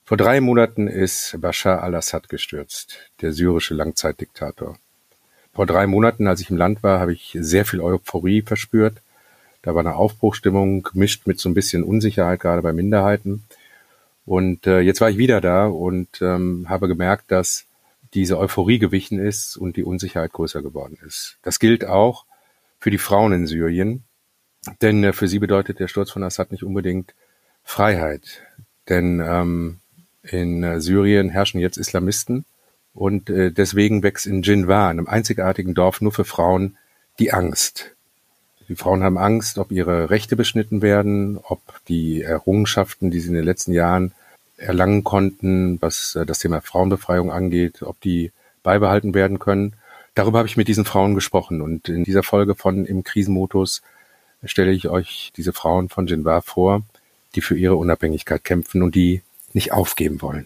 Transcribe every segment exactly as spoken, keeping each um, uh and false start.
Vor drei Monaten ist Bashar al-Assad gestürzt, der syrische Langzeitdiktator. Vor drei Monaten, als ich im Land war, habe ich sehr viel Euphorie verspürt. Da war eine Aufbruchsstimmung, gemischt mit so ein bisschen Unsicherheit, gerade bei Minderheiten. Und äh, jetzt war ich wieder da und ähm, habe gemerkt, dass diese Euphorie gewichen ist und die Unsicherheit größer geworden ist. Das gilt auch für die Frauen in Syrien, denn äh, für sie bedeutet der Sturz von Assad nicht unbedingt Freiheit. Denn ähm, in äh, Syrien herrschen jetzt Islamisten und äh, deswegen wächst in Jinvar, einem einzigartigen Dorf nur für Frauen, die Angst. Die Frauen haben Angst, ob ihre Rechte beschnitten werden, ob die Errungenschaften, die sie in den letzten Jahren erlangen konnten, was äh, das Thema Frauenbefreiung angeht, ob die beibehalten werden können. Darüber habe ich mit diesen Frauen gesprochen und in dieser Folge von Im Krisenmodus stelle ich euch diese Frauen von Jinvar vor, die für ihre Unabhängigkeit kämpfen und die nicht aufgeben wollen.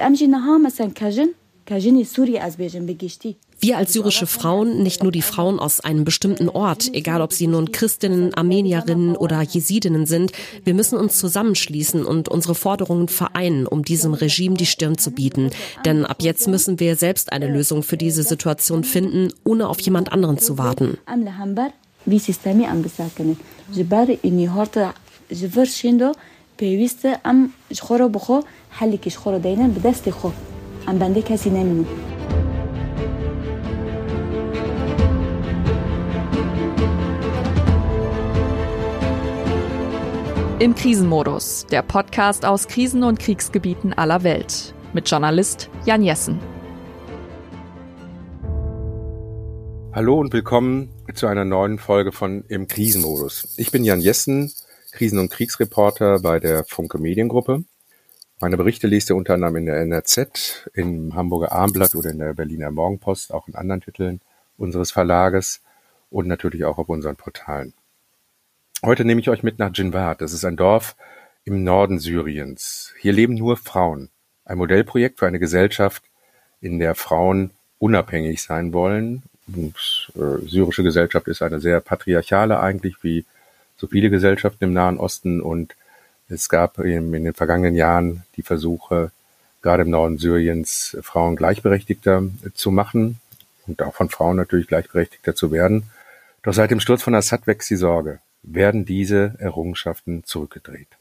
Wir als syrische Frauen, nicht nur die Frauen aus einem bestimmten Ort, egal ob sie nun Christinnen, Armenierinnen oder Jesidinnen sind, wir müssen uns zusammenschließen und unsere Forderungen vereinen, um diesem Regime die Stirn zu bieten. Denn ab jetzt müssen wir selbst eine Lösung für diese Situation finden, ohne auf jemand anderen zu warten. پیوسته ام خورا بخو حلی کش خورا دینن به دست خو ام بنده کسی نمینه. Im Krisenmodus, der Podcast aus Krisen- und Kriegsgebieten aller Welt. Mit Journalist Jan Jessen. Hallo und willkommen zu einer neuen Folge von Im Krisenmodus. Ich bin Jan Jessen, Krisen- und Kriegsreporter bei der Funke Mediengruppe. Meine Berichte liest ihr unter anderem in der N R Z, im Hamburger Abendblatt oder in der Berliner Morgenpost, auch in anderen Titeln unseres Verlages und natürlich auch auf unseren Portalen. Heute nehme ich euch mit nach Jinvar. Das ist ein Dorf im Norden Syriens. Hier leben nur Frauen. Ein Modellprojekt für eine Gesellschaft, in der Frauen unabhängig sein wollen. Und, äh, syrische Gesellschaft ist eine sehr patriarchale eigentlich, wie so viele Gesellschaften im Nahen Osten, und es gab in den vergangenen Jahren die Versuche, gerade im Norden Syriens Frauen gleichberechtigter zu machen und auch von Frauen natürlich gleichberechtigter zu werden. Doch seit dem Sturz von Assad wächst die Sorge, werden diese Errungenschaften zurückgedreht.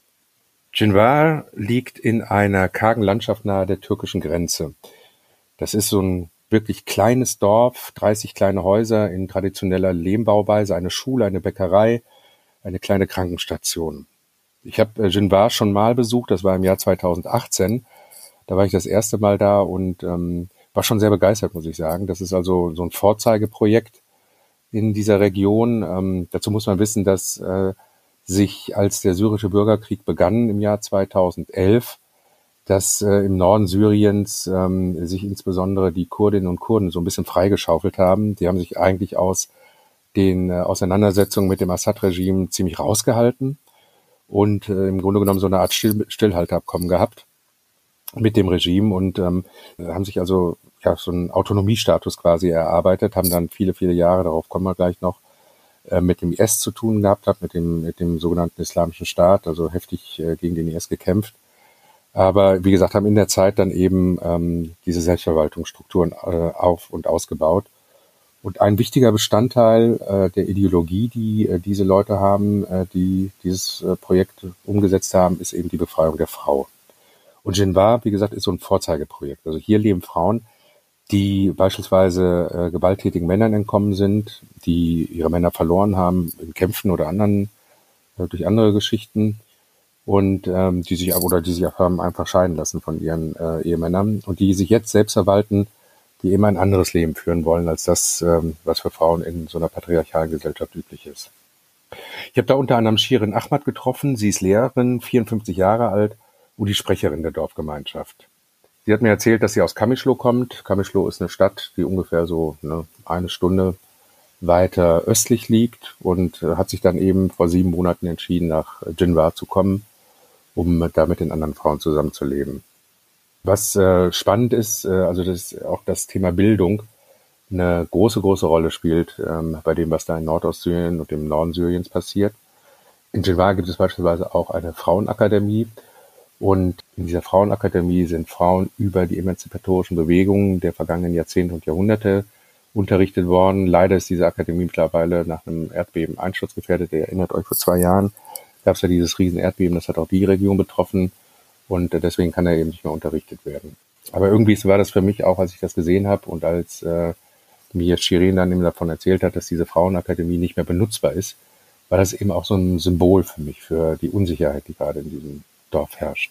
Jinvar liegt in einer kargen Landschaft nahe der türkischen Grenze. Das ist so ein wirklich kleines Dorf, dreißig kleine Häuser in traditioneller Lehmbauweise, eine Schule, eine Bäckerei, eine kleine Krankenstation. Ich habe äh, Jinvar schon mal besucht, das war im Jahr zweitausendachtzehn. Da war ich das erste Mal da und ähm, war schon sehr begeistert, muss ich sagen. Das ist also so ein Vorzeigeprojekt in dieser Region. Ähm, dazu muss man wissen, dass äh, sich, als der syrische Bürgerkrieg begann im Jahr zweitausendelf, dass äh, im Norden Syriens ähm, sich insbesondere die Kurdinnen und Kurden so ein bisschen freigeschaufelt haben. Die haben sich eigentlich aus den äh, Auseinandersetzungen mit dem Assad-Regime ziemlich rausgehalten und äh, im Grunde genommen so eine Art Still- Stillhalteabkommen gehabt mit dem Regime und ähm, haben sich also ja so einen Autonomiestatus quasi erarbeitet, haben dann viele, viele Jahre, darauf kommen wir gleich noch, äh, mit dem I S zu tun gehabt, hat mit dem mit dem sogenannten Islamischen Staat, also heftig äh, gegen den I S gekämpft. Aber wie gesagt, haben in der Zeit dann eben ähm, diese Selbstverwaltungsstrukturen äh, auf- und ausgebaut. Und ein wichtiger Bestandteil äh, der Ideologie, die äh, diese Leute haben, äh, die dieses äh, Projekt umgesetzt haben, ist eben die Befreiung der Frau. Und Jinvar, wie gesagt, ist so ein Vorzeigeprojekt. Also hier leben Frauen, die beispielsweise äh, gewalttätigen Männern entkommen sind, die ihre Männer verloren haben in Kämpfen oder anderen äh, durch andere Geschichten und ähm, die sich oder die sich haben einfach scheiden lassen von ihren äh, Ehemännern und die sich jetzt selbst verwalten, die eben ein anderes Leben führen wollen als das, ähm, was für Frauen in so einer patriarchalen Gesellschaft üblich ist. Ich habe da unter anderem Shirin Ahmad getroffen. Sie ist Lehrerin, vierundfünfzig Jahre alt und die Sprecherin der Dorfgemeinschaft. Sie hat mir erzählt, dass sie aus Kamischlo kommt. Kamischlo ist eine Stadt, die ungefähr so ne, eine Stunde weiter östlich liegt und äh, hat sich dann eben vor sieben Monaten entschieden, nach Jinvar zu kommen, um da mit den anderen Frauen zusammenzuleben. Was äh, spannend ist, äh, also dass auch das Thema Bildung eine große, große Rolle spielt ähm, bei dem, was da in Nordostsyrien und im Norden Syriens passiert. In Jinvar gibt es beispielsweise auch eine Frauenakademie Und in dieser Frauenakademie sind Frauen über die emanzipatorischen Bewegungen der vergangenen Jahrzehnte und Jahrhunderte unterrichtet worden. Leider ist diese Akademie mittlerweile nach einem Erdbeben einsturzgefährdet. Ihr erinnert euch, vor zwei Jahren gab es ja dieses riesen Erdbeben, das hat auch die Region betroffen und deswegen kann er eben nicht mehr unterrichtet werden. Aber irgendwie war das für mich auch, als ich das gesehen habe und als äh, mir Shirin dann eben davon erzählt hat, dass diese Frauenakademie nicht mehr benutzbar ist, war das eben auch so ein Symbol für mich, für die Unsicherheit, die gerade in diesem Dorf herrscht.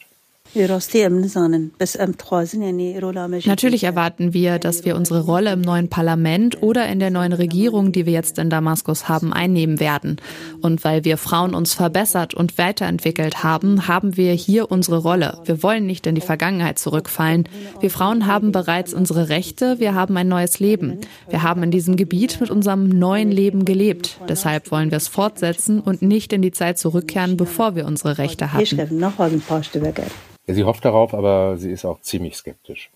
Natürlich erwarten wir, dass wir unsere Rolle im neuen Parlament oder in der neuen Regierung, die wir jetzt in Damaskus haben, einnehmen werden. Und weil wir Frauen uns verbessert und weiterentwickelt haben, haben wir hier unsere Rolle. Wir wollen nicht in die Vergangenheit zurückfallen. Wir Frauen haben bereits unsere Rechte, wir haben ein neues Leben. Wir haben in diesem Gebiet mit unserem neuen Leben gelebt. Deshalb wollen wir es fortsetzen und nicht in die Zeit zurückkehren, bevor wir unsere Rechte hatten. Ja, sie hofft darauf, aber sie ist auch ziemlich skeptisch.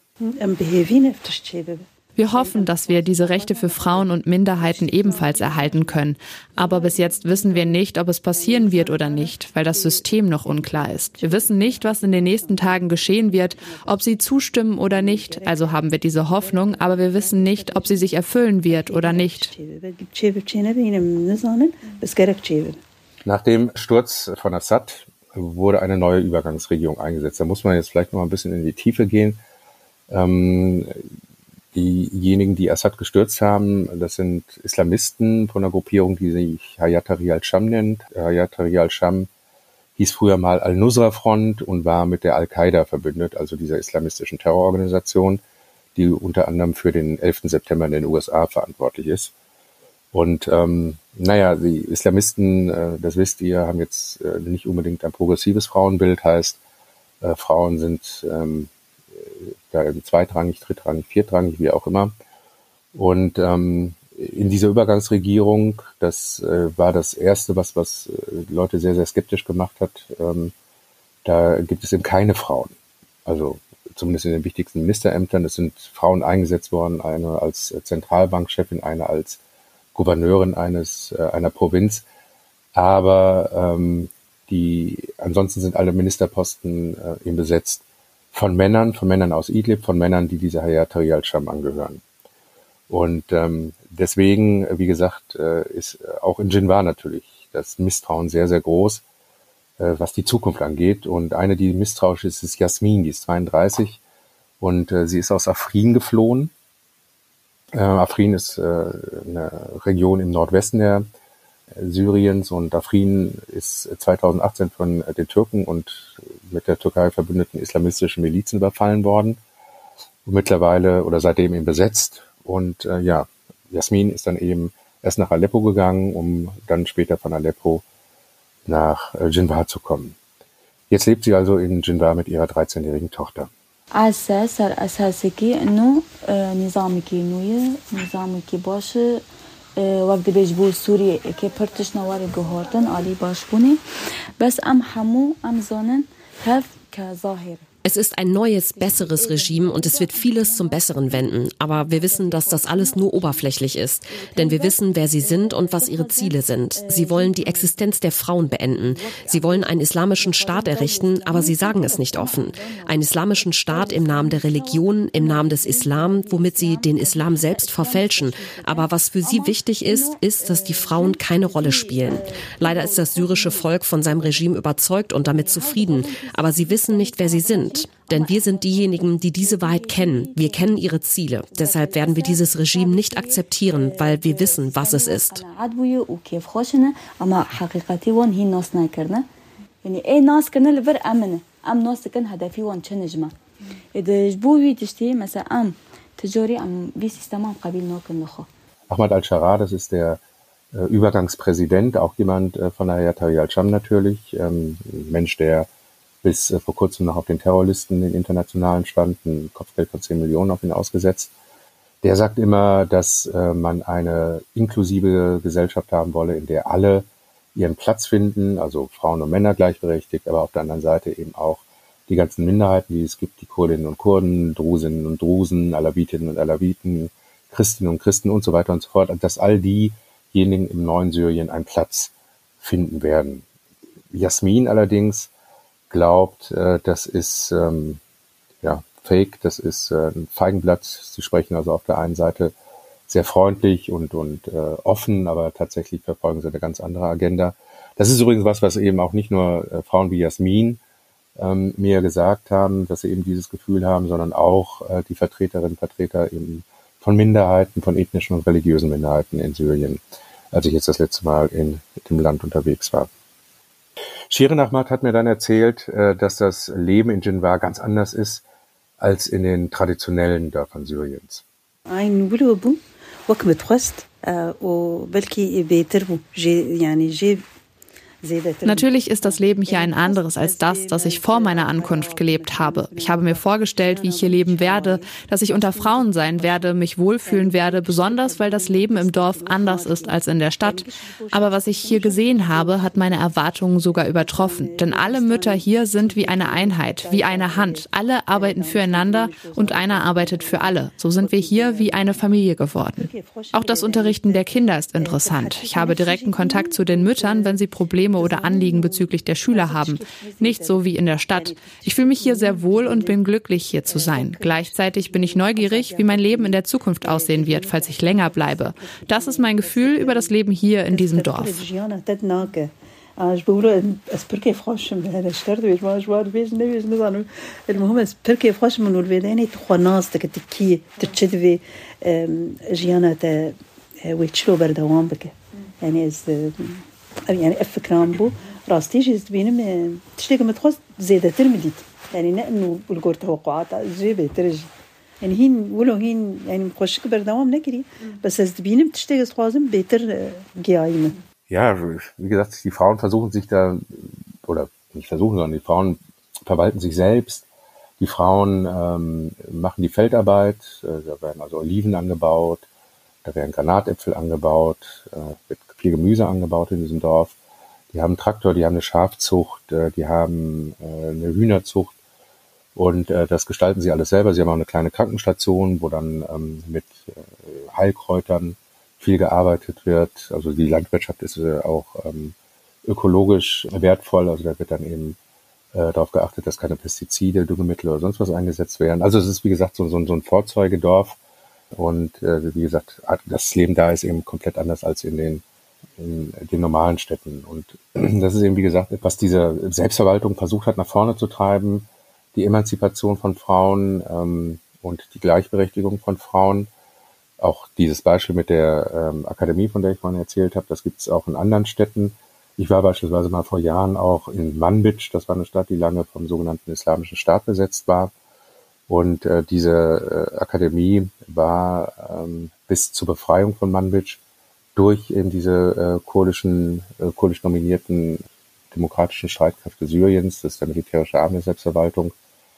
Wir hoffen, dass wir diese Rechte für Frauen und Minderheiten ebenfalls erhalten können. Aber bis jetzt wissen wir nicht, ob es passieren wird oder nicht, weil das System noch unklar ist. Wir wissen nicht, was in den nächsten Tagen geschehen wird, ob sie zustimmen oder nicht. Also haben wir diese Hoffnung, aber wir wissen nicht, ob sie sich erfüllen wird oder nicht. Nach dem Sturz von Assad wurde eine neue Übergangsregierung eingesetzt. Da muss man jetzt vielleicht noch mal ein bisschen in die Tiefe gehen. Ähm, diejenigen, die Assad gestürzt haben, das sind Islamisten von einer Gruppierung, die sich Hayat Tahrir al-Sham nennt. Hayat Tahrir al-Sham hieß früher mal Al-Nusra-Front und war mit der Al-Qaida verbündet, also dieser islamistischen Terrororganisation, die unter anderem für den elften September in den U S A verantwortlich ist. Und ähm, naja, die Islamisten, äh, das wisst ihr, haben jetzt äh, nicht unbedingt ein progressives Frauenbild, heißt, äh, Frauen sind ähm, da zweitrangig, drittrangig, viertrangig, wie auch immer. Und ähm, in dieser Übergangsregierung, das äh, war das Erste, was was äh, Leute sehr, sehr skeptisch gemacht hat, ähm, da gibt es eben keine Frauen. Also zumindest in den wichtigsten Ministerämtern. Es sind Frauen eingesetzt worden, eine als Zentralbankchefin, eine als Gouverneurin eines äh, einer Provinz, aber ähm, die ansonsten sind alle Ministerposten äh, eben besetzt von Männern, von Männern aus Idlib, von Männern, die dieser Hayat Tahrir al-Sham angehören. Und ähm, deswegen, wie gesagt, äh, ist auch in Dschinwar natürlich das Misstrauen sehr, sehr groß, äh, was die Zukunft angeht. Und eine, die misstrauisch ist, ist Jasmin, die ist zweiunddreißig und äh, sie ist aus Afrin geflohen. Äh, Afrin ist äh, eine Region im Nordwesten der äh, Syriens und Afrin ist zweitausendachtzehn von äh, den Türken und mit der Türkei verbündeten islamistischen Milizen überfallen worden und mittlerweile oder seitdem eben besetzt. Und äh, ja, Jasmin ist dann eben erst nach Aleppo gegangen, um dann später von Aleppo nach äh, Dschinwar zu kommen. Jetzt lebt sie also in Dschinwar mit ihrer dreizehnjährigen Tochter. عسى صار أساسي إنه نظامي كينوية نظامي كباش وقت بيجبول سوري كبرتش نواري جهوردن علي باشبوني بس أم حمو أم زانن هف كظاهر. Es ist ein neues, besseres Regime und es wird vieles zum Besseren wenden. Aber wir wissen, dass das alles nur oberflächlich ist. Denn wir wissen, wer sie sind und was ihre Ziele sind. Sie wollen die Existenz der Frauen beenden. Sie wollen einen islamischen Staat errichten, aber sie sagen es nicht offen. Einen islamischen Staat im Namen der Religion, im Namen des Islam, womit sie den Islam selbst verfälschen. Aber was für sie wichtig ist, ist, dass die Frauen keine Rolle spielen. Leider ist das syrische Volk von seinem Regime überzeugt und damit zufrieden. Aber sie wissen nicht, wer sie sind. Denn wir sind diejenigen, die diese Wahrheit kennen. Wir kennen ihre Ziele. Deshalb werden wir dieses Regime nicht akzeptieren, weil wir wissen, was es ist. Ahmad al-Sharaa, das ist der äh, Übergangspräsident, auch jemand äh, von Hayat Tahrir al-Sham natürlich, ähm, ein Mensch, der bis äh, vor kurzem noch auf den Terrorlisten, den internationalen stand, ein Kopfgeld von zehn Millionen auf ihn ausgesetzt. Der sagt immer, dass äh, man eine inklusive Gesellschaft haben wolle, in der alle ihren Platz finden, also Frauen und Männer gleichberechtigt, aber auf der anderen Seite eben auch die ganzen Minderheiten, die es gibt, die Kurdinnen und Kurden, Drusinnen und Drusen, Alawitinnen und Alawiten, Christinnen und Christen und so weiter und so fort, dass all diejenigen im neuen Syrien einen Platz finden werden. Jasmin allerdings glaubt, äh, das ist ähm, ja Fake, das ist äh, ein Feigenblatt. Sie sprechen also auf der einen Seite sehr freundlich und und äh, offen, aber tatsächlich verfolgen sie eine ganz andere Agenda. Das ist übrigens was, was eben auch nicht nur äh, Frauen wie Jasmin ähm, mir gesagt haben, dass sie eben dieses Gefühl haben, sondern auch äh, die Vertreterinnen und Vertreter eben von Minderheiten, von ethnischen und religiösen Minderheiten in Syrien, als ich jetzt das letzte Mal in dem Land unterwegs war. Shirin Ahmad hat mir dann erzählt, äh, dass das Leben in Dschinwar ganz anders ist als in den traditionellen Dörfern Syriens. Natürlich ist das Leben hier ein anderes als das, das ich vor meiner Ankunft gelebt habe. Ich habe mir vorgestellt, wie ich hier leben werde, dass ich unter Frauen sein werde, mich wohlfühlen werde, besonders weil das Leben im Dorf anders ist als in der Stadt. Aber was ich hier gesehen habe, hat meine Erwartungen sogar übertroffen. Denn alle Mütter hier sind wie eine Einheit, wie eine Hand. Alle arbeiten füreinander und einer arbeitet für alle. So sind wir hier wie eine Familie geworden. Auch das Unterrichten der Kinder ist interessant. Ich habe direkten Kontakt zu den Müttern, wenn sie Probleme oder Anliegen bezüglich der Schüler haben. Nicht so wie in der Stadt. Ich fühle mich hier sehr wohl und bin glücklich, hier zu sein. Gleichzeitig bin ich neugierig, wie mein Leben in der Zukunft aussehen wird, falls ich länger bleibe. Das ist mein Gefühl über das Leben hier in diesem Dorf. يعني الفكران بو راستي جيت بينم تشتيك متخص زيادة ترمديت يعني نأنو بالقول توقعات جيبة ترجي يعني هين ولو هين يعني مخشك بردوام نكري بس از بينم تشتيك سوازم بيتر جايمه. Ja, wie gesagt, die Frauen versuchen sich da, oder nicht versuchen, sondern die Frauen verwalten sich selbst. Die Frauen ähm, machen die Feldarbeit, äh, da werden also Oliven angebaut, da werden Granatäpfel angebaut, äh, wird viel Gemüse angebaut in diesem Dorf. Die haben einen Traktor, die haben eine Schafzucht, äh, die haben äh, eine Hühnerzucht und äh, das gestalten sie alles selber. Sie haben auch eine kleine Krankenstation, wo dann ähm, mit äh, Heilkräutern viel gearbeitet wird. Also die Landwirtschaft ist äh, auch ähm, ökologisch wertvoll. Also da wird dann eben äh, darauf geachtet, dass keine Pestizide, Düngemittel oder sonst was eingesetzt werden. Also es ist, wie gesagt, so, so, so ein Vorzeugedorf. Und äh, wie gesagt, das Leben da ist eben komplett anders als in den, in den normalen Städten. Und das ist eben, wie gesagt, was diese Selbstverwaltung versucht hat, nach vorne zu treiben. Die Emanzipation von Frauen ähm, und die Gleichberechtigung von Frauen. Auch dieses Beispiel mit der ähm, Akademie, von der ich vorhin erzählt habe, das gibt es auch in anderen Städten. Ich war beispielsweise mal vor Jahren auch in Manbij, das war eine Stadt, die lange vom sogenannten Islamischen Staat besetzt war. Und äh, diese äh, Akademie war ähm, bis zur Befreiung von Manbij durch eben diese äh, kurdischen, äh, kurdisch nominierten demokratischen Streitkräfte Syriens, das ist der militärische Arm der Selbstverwaltung,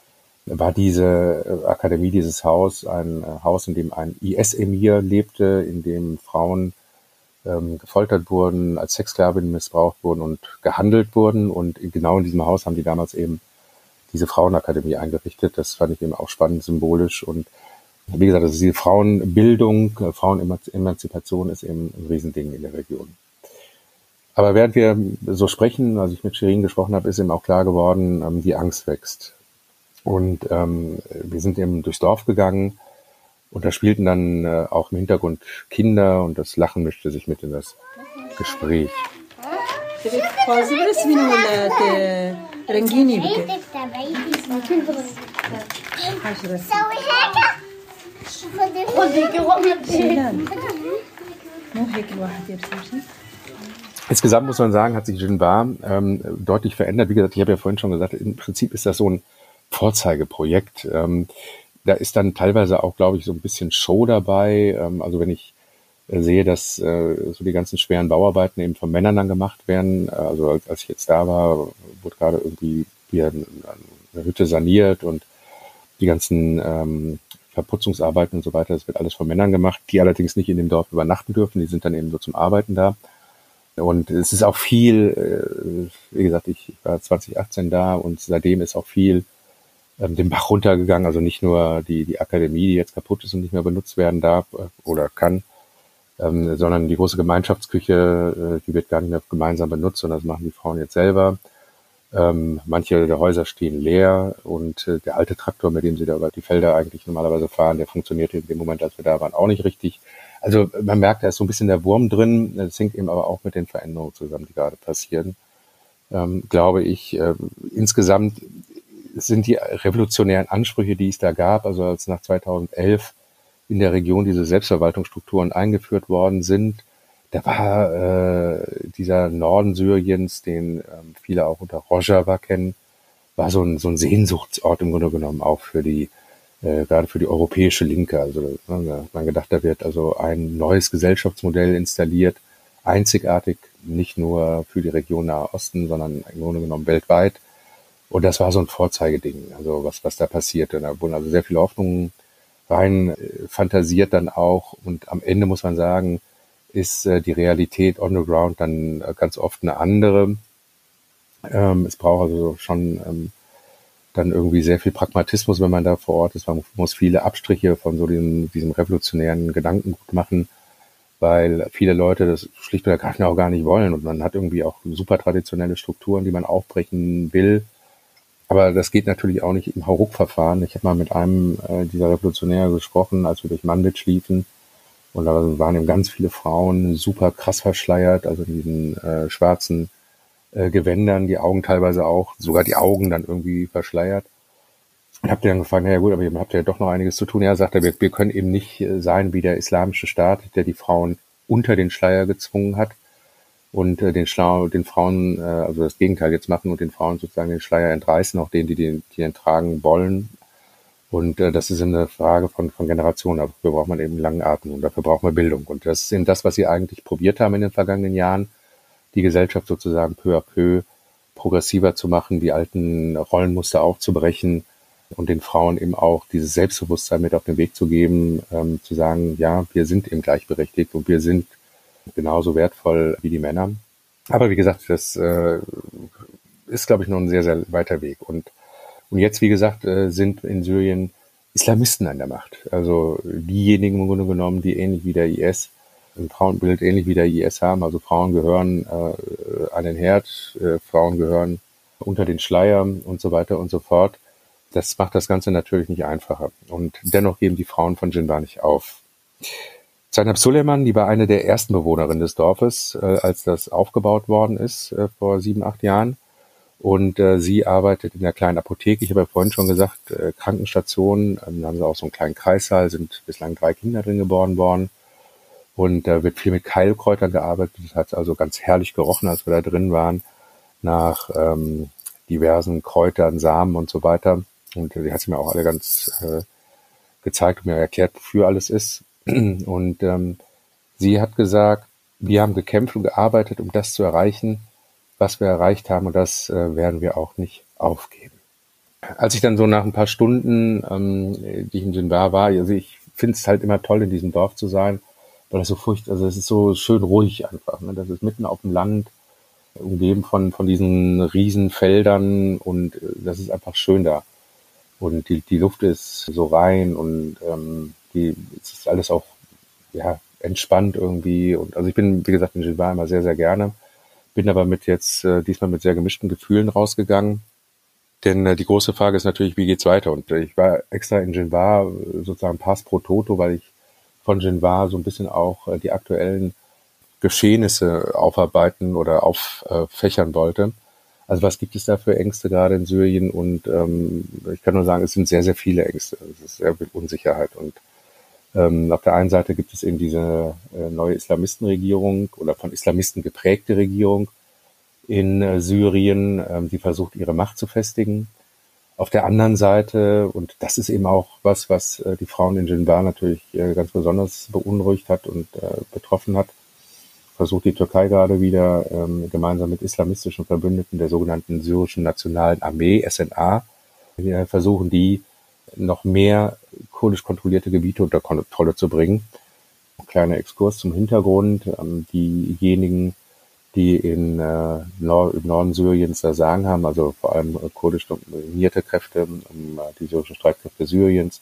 war diese äh, Akademie, dieses Haus, ein äh, Haus, in dem ein I S-Emir lebte, in dem Frauen ähm, gefoltert wurden, als Sexsklavinnen missbraucht wurden und gehandelt wurden. Und genau in diesem Haus haben die damals eben diese Frauenakademie eingerichtet. Das fand ich eben auch spannend, symbolisch. Und wie gesagt, also diese Frauenbildung, Frauenemanzipation ist eben ein Riesending in der Region. Aber während wir so sprechen, als ich mit Shirin gesprochen habe, ist eben auch klar geworden, ähm, die Angst wächst. Und ähm, wir sind eben durchs Dorf gegangen und da spielten dann äh, auch im Hintergrund Kinder und das Lachen mischte sich mit in das Gespräch. Insgesamt muss man sagen, hat sich Dschinwar ähm, deutlich verändert. Wie gesagt, ich habe ja vorhin schon gesagt, im Prinzip ist das so ein Vorzeigeprojekt. Ähm, da ist dann teilweise auch, glaube ich, so ein bisschen Show dabei. Ähm, also wenn ich äh, sehe, dass äh, so die ganzen schweren Bauarbeiten eben von Männern dann gemacht werden. Äh, also als, als ich jetzt da war, wurde gerade irgendwie wieder eine Hütte saniert und die ganzen ähm, Verputzungsarbeiten und so weiter, das wird alles von Männern gemacht, die allerdings nicht in dem Dorf übernachten dürfen. Die sind dann eben so zum Arbeiten da. Und es ist auch viel, äh, wie gesagt, ich war zwanzig achtzehn da und seitdem ist auch viel ähm, den Bach runtergegangen. Also nicht nur die, die Akademie, die jetzt kaputt ist und nicht mehr benutzt werden darf äh, oder kann, ähm, sondern die große Gemeinschaftsküche, äh, die wird gar nicht mehr gemeinsam benutzt, sondern das machen die Frauen jetzt selber. Ähm, manche der Häuser stehen leer und äh, der alte Traktor, mit dem sie da über die Felder eigentlich normalerweise fahren, der funktionierte in dem Moment, als wir da waren, auch nicht richtig. Also man merkt, da ist so ein bisschen der Wurm drin. Das hängt eben aber auch mit den Veränderungen zusammen, die gerade passieren. Ähm, glaube ich, äh, insgesamt sind die revolutionären Ansprüche, die es da gab, also als nach zweitausendelf in der Region diese Selbstverwaltungsstrukturen eingeführt worden sind, da war äh, dieser Norden Syriens, den ähm, viele auch unter Rojava kennen, war so ein, so ein Sehnsuchtsort im Grunde genommen auch für die, äh, gerade für die europäische Linke. Also ne, da hat man gedacht, da wird also ein neues Gesellschaftsmodell installiert, einzigartig, nicht nur für die Region Nahe Osten, sondern im Grunde genommen weltweit. Und das war so ein Vorzeigeding, also was, was da passierte. Da wurden also sehr viele Hoffnungen rein äh, fantasiert dann auch. Und am Ende muss man sagen, ist äh, die Realität on the ground dann äh, ganz oft eine andere. Ähm, es braucht also schon ähm, dann irgendwie sehr viel Pragmatismus, wenn man da vor Ort ist. Man muss viele Abstriche von so diesem, diesem revolutionären Gedankengut machen, weil viele Leute das schlicht und ergreifend auch gar nicht wollen. Und man hat irgendwie auch super traditionelle Strukturen, die man aufbrechen will. Aber das geht natürlich auch nicht im Hauruck-Verfahren. Ich habe mal mit einem äh, dieser Revolutionäre gesprochen, als wir durch Manbij liefen. Und da waren eben ganz viele Frauen super krass verschleiert, also in diesen äh, schwarzen äh, Gewändern, die Augen teilweise auch, sogar die Augen dann irgendwie verschleiert. Und hab dann gefragt, naja gut, aber ihr habt ja doch noch einiges zu tun. Ja, sagt er, wir, wir können eben nicht äh, sein wie der islamische Staat, der die Frauen unter den Schleier gezwungen hat und äh, den, Schlau, den Frauen, äh, also das Gegenteil jetzt machen und den Frauen sozusagen den Schleier entreißen, auch denen, die den, die den tragen wollen. Und äh, das ist eine Frage von, von Generationen. Dafür braucht man eben langen Atem und dafür braucht man Bildung. Und das ist eben das, was sie eigentlich probiert haben in den vergangenen Jahren, die Gesellschaft sozusagen peu à peu progressiver zu machen, die alten Rollenmuster aufzubrechen und den Frauen eben auch dieses Selbstbewusstsein mit auf den Weg zu geben, ähm, zu sagen, ja, wir sind eben gleichberechtigt und wir sind genauso wertvoll wie die Männer. Aber wie gesagt, das äh, ist, glaube ich, noch ein sehr, sehr weiter Weg. Und Und jetzt, wie gesagt, sind in Syrien Islamisten an der Macht. Also diejenigen im Grunde genommen, die ähnlich wie der I S, ein Frauenbild ähnlich wie der I S haben. Also Frauen gehören äh, an den Herd, äh, Frauen gehören unter den Schleier und so weiter und so fort. Das macht das Ganze natürlich nicht einfacher. Und dennoch geben die Frauen von Dschinbar nicht auf. Zainab Suleiman, die war eine der ersten Bewohnerinnen des Dorfes, äh, als das aufgebaut worden ist, äh, vor sieben, acht Jahren. Und äh, sie arbeitet in der kleinen Apotheke. Ich habe ja vorhin schon gesagt, äh, Krankenstation. Ähm, da haben sie auch so einen kleinen Kreissaal, sind bislang drei Kinder drin geboren worden. Und da äh, wird viel mit Keilkräutern gearbeitet. Das hat also ganz herrlich gerochen, als wir da drin waren, nach ähm, diversen Kräutern, Samen und so weiter. Und äh, die hat sie mir auch alle ganz äh, gezeigt und mir erklärt, wofür alles ist. Und ähm, sie hat gesagt, wir haben gekämpft und gearbeitet, um das zu erreichen, was wir erreicht haben, und das äh, werden wir auch nicht aufgeben. Als ich dann so nach ein paar Stunden, ähm, die ich in Dschinbar war, also ich finde es halt immer toll, in diesem Dorf zu sein, weil das so furcht, also es ist so schön ruhig einfach. Ne? Das ist mitten auf dem Land, umgeben von von diesen riesen Feldern, und äh, das ist einfach schön da. Und die die Luft ist so rein und ähm, die es ist alles auch ja entspannt irgendwie. Und also ich bin, wie gesagt, in Dschinbar immer sehr, sehr gerne. Bin aber mit jetzt äh, diesmal mit sehr gemischten Gefühlen rausgegangen, denn äh, die große Frage ist natürlich, wie geht's weiter? Und äh, ich war extra in Dschinbar, äh, sozusagen Pass pro Toto, weil ich von Dschinbar so ein bisschen auch äh, die aktuellen Geschehnisse aufarbeiten oder auffächern wollte. Also was gibt es da für Ängste gerade in Syrien? Und ähm, ich kann nur sagen, es sind sehr, sehr viele Ängste. Es ist sehr viel Unsicherheit. Und Ähm, auf der einen Seite gibt es eben diese äh, neue Islamistenregierung oder von Islamisten geprägte Regierung in äh, Syrien, ähm, die versucht, ihre Macht zu festigen. Auf der anderen Seite, und das ist eben auch was, was äh, die Frauen in Dschinbar natürlich äh, ganz besonders beunruhigt hat und äh, betroffen hat, versucht die Türkei gerade wieder ähm, gemeinsam mit islamistischen Verbündeten der sogenannten syrischen Nationalen Armee, S N A, wir versuchen die noch mehr kurdisch kontrollierte Gebiete unter Kontrolle zu bringen. Ein kleiner Exkurs zum Hintergrund. Ähm, diejenigen, die in äh, Nord- im Norden Syriens da Sagen haben, also vor allem äh, kurdisch dominierte Kräfte, ähm, die syrischen Streitkräfte Syriens,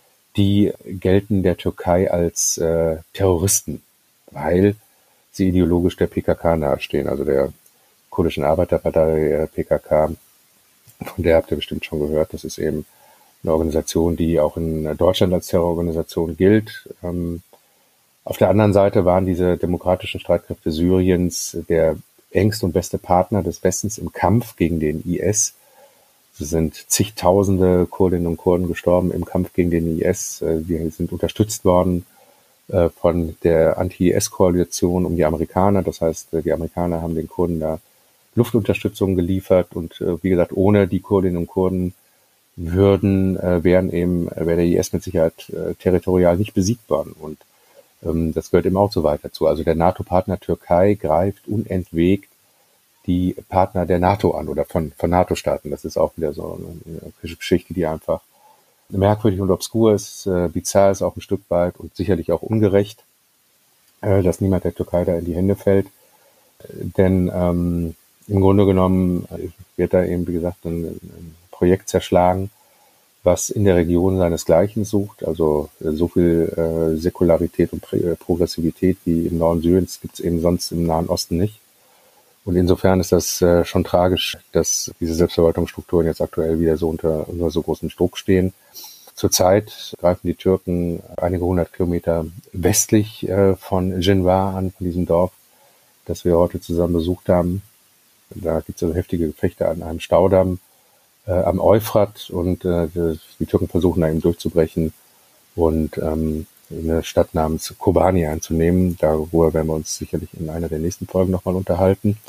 die gelten der Türkei als äh, Terroristen, weil sie ideologisch der P K K nahestehen, also der kurdischen Arbeiterpartei P K K. Von der habt ihr bestimmt schon gehört. Das ist eben eine Organisation, die auch in Deutschland als Terrororganisation gilt. Ähm, auf der anderen Seite waren diese demokratischen Streitkräfte Syriens der engste und beste Partner des Westens im Kampf gegen den I S. Es sind zigtausende Kurdinnen und Kurden gestorben im Kampf gegen den I S. Wir sind unterstützt worden äh, von der Anti-I S-Koalition um die Amerikaner. Das heißt, die Amerikaner haben den Kurden da Luftunterstützung geliefert und äh, wie gesagt, ohne die Kurdinnen und Kurden würden, äh, wären eben, wäre der I S mit Sicherheit äh, territorial nicht besiegt worden. Und ähm, das gehört eben auch so weiter zu. Also der NATO-Partner Türkei greift unentwegt die Partner der NATO an oder von, von NATO-Staaten. Das ist auch wieder so eine Geschichte, die einfach merkwürdig und obskur ist, äh, bizarr ist auch ein Stück weit und sicherlich auch ungerecht, äh, dass niemand der Türkei da in die Hände fällt. Äh, denn ähm, im Grunde genommen wird da eben, wie gesagt, ein, ein Projekt zerschlagen, was in der Region seinesgleichen sucht. Also so viel äh, Säkularität und Prä- Progressivität wie im Norden Syriens gibt es eben sonst im Nahen Osten nicht. Und insofern ist das äh, schon tragisch, dass diese Selbstverwaltungsstrukturen jetzt aktuell wieder so unter, unter so großem Druck stehen. Zurzeit greifen die Türken einige hundert Kilometer westlich äh, von Jinvar an, von diesem Dorf, das wir heute zusammen besucht haben. Da gibt es also heftige Gefechte an einem Staudamm äh, am Euphrat und äh, die Türken versuchen da eben durchzubrechen und ähm, eine Stadt namens Kobani einzunehmen. Darüber werden wir uns sicherlich in einer der nächsten Folgen nochmal unterhalten.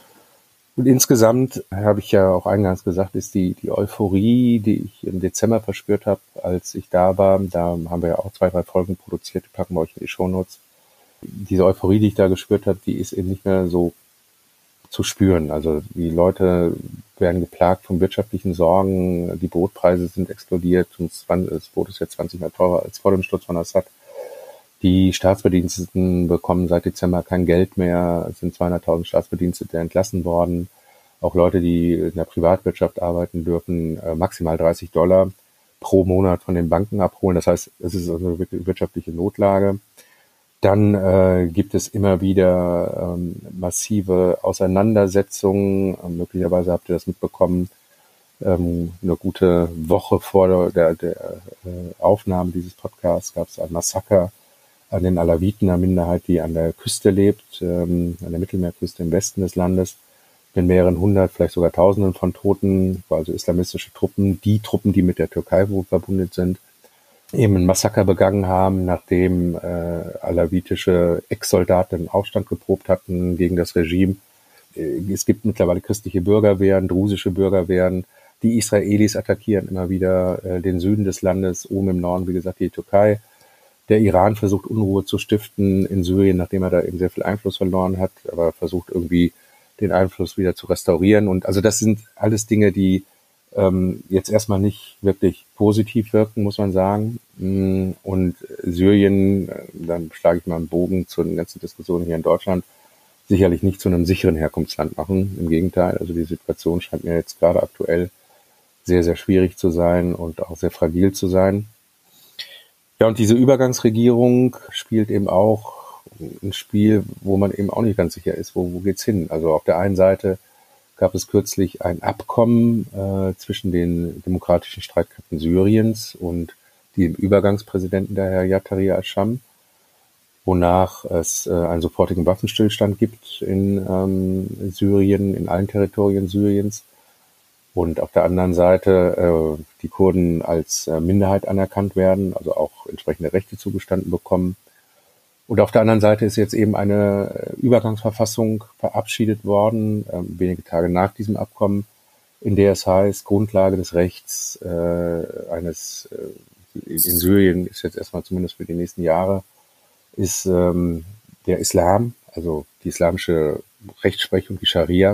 Und insgesamt, habe ich ja auch eingangs gesagt, ist die, die Euphorie, die ich im Dezember verspürt habe, als ich da war, da haben wir ja auch zwei, drei Folgen produziert, die packen wir euch in die Shownotes. Diese Euphorie, die ich da gespürt habe, die ist eben nicht mehr so zu spüren. Also die Leute werden geplagt von wirtschaftlichen Sorgen, die Brotpreise sind explodiert und das Brot ist jetzt zwanzig Mal teurer als vor dem Sturz von Assad. Die Staatsbediensteten bekommen seit Dezember kein Geld mehr, es sind zweihunderttausend Staatsbedienstete entlassen worden. Auch Leute, die in der Privatwirtschaft arbeiten, dürfen maximal dreißig Dollar pro Monat von den Banken abholen. Das heißt, es ist eine wirtschaftliche Notlage. Dann äh, gibt es immer wieder ähm, massive Auseinandersetzungen. Ähm, möglicherweise habt ihr das mitbekommen. Ähm, eine gute Woche vor der, der äh, Aufnahme dieses Podcasts gab es ein Massaker an den Alawiten, einer Minderheit, die an der Küste lebt, ähm, an der Mittelmeerküste im Westen des Landes. Mit mehreren hundert, vielleicht sogar Tausenden von Toten, also islamistische Truppen, die Truppen, die mit der Türkei wohl verbunden sind, eben ein Massaker begangen haben, nachdem äh, alawitische Ex-Soldaten Aufstand geprobt hatten gegen das Regime. Äh, es gibt mittlerweile christliche Bürgerwehren, drusische Bürgerwehren. Die Israelis attackieren immer wieder äh, den Süden des Landes, oben im Norden, wie gesagt, die Türkei. Der Iran versucht Unruhe zu stiften in Syrien, nachdem er da eben sehr viel Einfluss verloren hat, aber versucht irgendwie den Einfluss wieder zu restaurieren. Und also das sind alles Dinge, die ähm, jetzt erstmal nicht wirklich positiv wirken, muss man sagen. Und Syrien, dann schlage ich mal einen Bogen zu den ganzen Diskussionen hier in Deutschland, sicherlich nicht zu einem sicheren Herkunftsland machen. Im Gegenteil, also die Situation scheint mir jetzt gerade aktuell sehr, sehr schwierig zu sein und auch sehr fragil zu sein. Ja, und diese Übergangsregierung spielt eben auch ein Spiel, wo man eben auch nicht ganz sicher ist, wo, wo geht's hin. Also auf der einen Seite gab es kürzlich ein Abkommen äh, zwischen den demokratischen Streitkräften Syriens und dem Übergangspräsidenten der Herr Yatari al-Sham, wonach es äh, einen sofortigen Waffenstillstand gibt in ähm, Syrien, in allen Territorien Syriens. Und auf der anderen Seite äh, die Kurden als äh, Minderheit anerkannt werden, also auch entsprechende Rechte zugestanden bekommen. Und auf der anderen Seite ist jetzt eben eine Übergangsverfassung verabschiedet worden, äh, wenige Tage nach diesem Abkommen, in der es heißt, Grundlage des Rechts äh, eines, äh, in Syrien ist jetzt erstmal zumindest für die nächsten Jahre, ist ähm, der Islam, also die islamische Rechtsprechung, die Scharia.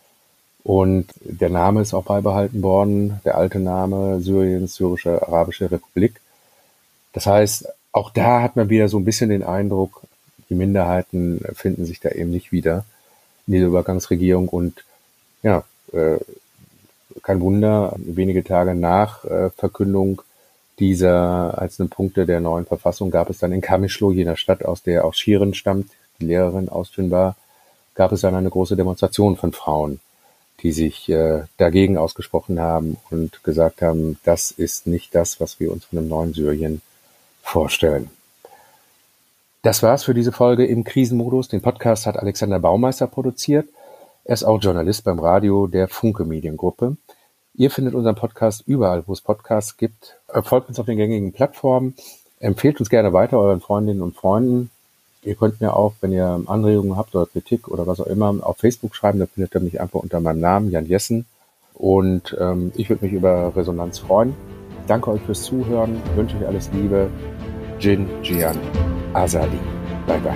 Und der Name ist auch beibehalten worden, der alte Name Syriens, Syrische Arabische Republik. Das heißt, auch da hat man wieder so ein bisschen den Eindruck, die Minderheiten finden sich da eben nicht wieder in dieser Übergangsregierung. Und ja, äh, kein Wunder, wenige Tage nach äh, Verkündung dieser einzelnen Punkte der neuen Verfassung gab es dann in Kamışlı, jener Stadt, aus der auch Shirin stammt, die Lehrerin aus Jinvar, gab es dann eine große Demonstration von Frauen, die sich äh, dagegen ausgesprochen haben und gesagt haben, das ist nicht das, was wir uns von einem neuen Syrien vorstellen. Das war's für diese Folge im Krisenmodus. Den Podcast hat Alexander Baumeister produziert. Er ist auch Journalist beim Radio der Funke Mediengruppe. Ihr findet unseren Podcast überall, wo es Podcasts gibt. Folgt uns auf den gängigen Plattformen. Empfehlt uns gerne weiter euren Freundinnen und Freunden. Ihr könnt mir auch, wenn ihr Anregungen habt oder Kritik oder was auch immer, auf Facebook schreiben. Da findet ihr mich einfach unter meinem Namen, Jan Jessen. Und ähm, ich würde mich über Resonanz freuen. Danke euch fürs Zuhören. Wünsche euch alles Liebe. Jin Jian Azadi. Bye bye.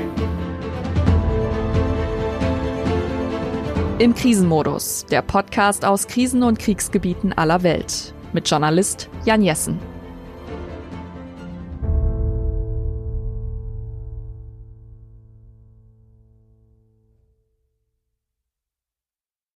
Im Krisenmodus, der Podcast aus Krisen- und Kriegsgebieten aller Welt. Mit Journalist Jan Jessen.